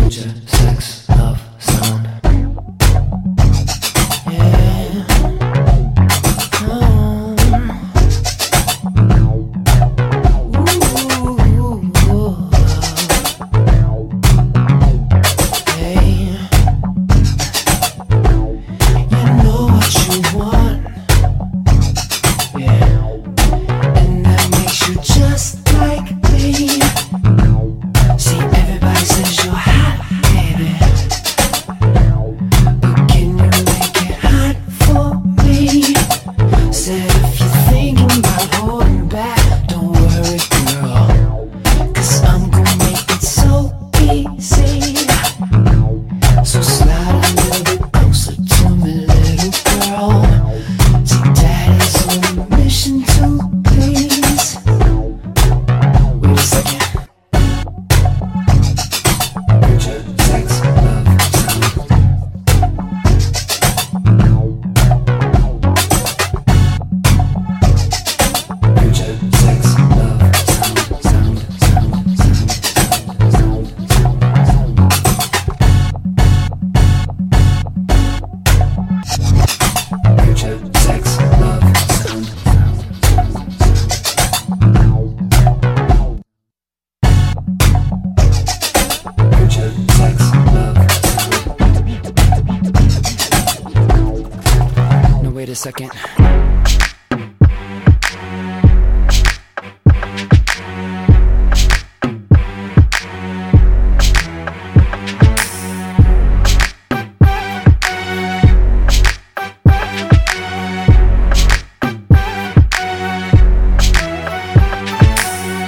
future, sex, love, sound. Yeah. Hey. You know what you want. Yeah. And that makes you just like me. See, everybody says you're hot, baby, but can you make it hot for me? Said if you're thinking about holding back, don't worry, girl, 'cause I'm gonna make it so easy. So slide a little bit closer to me, little girl. See, daddy's on a mission to please. Wait a second. Future, sex, love, sound. Future, sex, love, sound, sound, sound, sound, sound, sound. Future, sex, love, sound, future, sex, love, sound. No, wait a second.